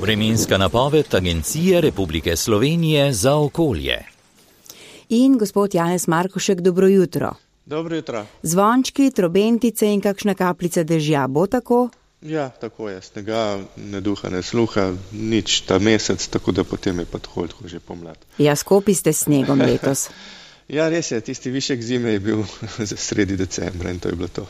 Vremenska napoved Agencije Republike Slovenije za okolje. In gospod Janez Markošek, dobro jutro. Dobro jutro. Zvončki, trobentice in kakšna kapljica dežja, bo tako? Ja, tako je, snega, ne duha, ne sluha, nič ta mesec, tako da potem je pa tako že pomlad. Ja, skopi ste s snegom letos. Ja, res je, tisti višek zime je bil sredi decembra in to je bilo to.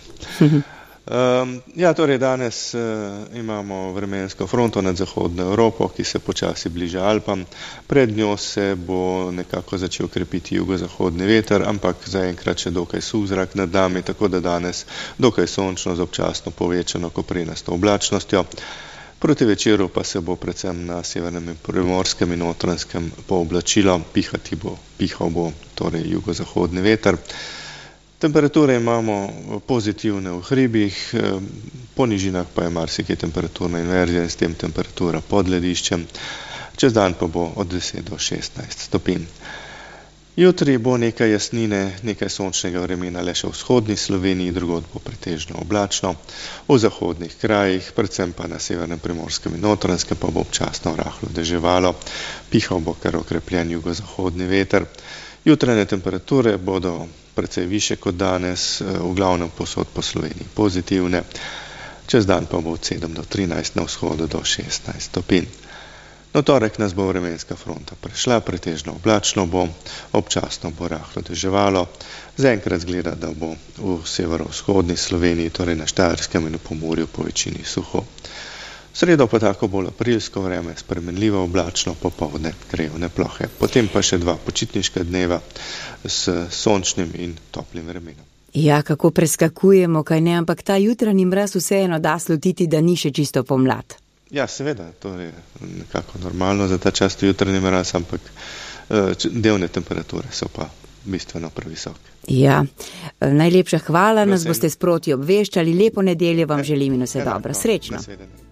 Ja, torej danes imamo vremensko fronto nad zahodno Evropo, ki se počasi bliža Alpam. Pred njo se bo nekako začel krepiti jugozahodni veter, ampak zaenkrat še dokaj suh zrak nad nami, tako da danes dokaj sončno z občasno povečano koprenasto oblačnostjo. Proti večeru pa se bo predvsem na severnem in primorskem in notranjskem pooblačilo, pihal bo torej jugozahodni veter. Temperature imamo pozitivne v hribih, po nižinah pa je marsikaj temperaturna inverzija in s tem temperatura pod lediščem. Čez dan pa bo od 10 do 16 stopinj. Jutri bo nekaj jasnine, nekaj sončnega vremena le še v vzhodni Sloveniji, drugod bo pretežno oblačno. V zahodnih krajih, predvsem pa na severnem primorskem in notranjskem pa bo občasno rahlo deževalo, pihal bo kar okrepljen jugozahodni veter. Jutranje temperature bodo precej više kot danes, v glavnem povsod po Sloveniji pozitivne. Čez dan pa bo od 7 do 13, na vzhodu do 16 stopinj. Na torek nas bo vremenska fronta prešla, pretežno oblačno bo, občasno bo rahlo deževalo. Zaenkrat zgleda, da bo v severovzhodni Sloveniji, torej na Štajerskem in v Pomurju po večini suho. V sredo pa tako bolj aprilsko vreme, spremenljivo oblačno, popoldne krajevne plohe. Potem pa še 2 počitniška dneva s sončnim in toplim vremenom. Ja, kako preskakujemo, kaj ne, ampak ta jutranji mraz vseeno da slutiti, da ni še čisto pomlad. Ja, seveda, to je nekako normalno za ta čas jutranji mraz, ampak dnevne temperature so pa bistveno previsoke. Ja, najlepša hvala, nas boste sproti obveščali, lepo nedeljo vam želim in vse dobro, srečno.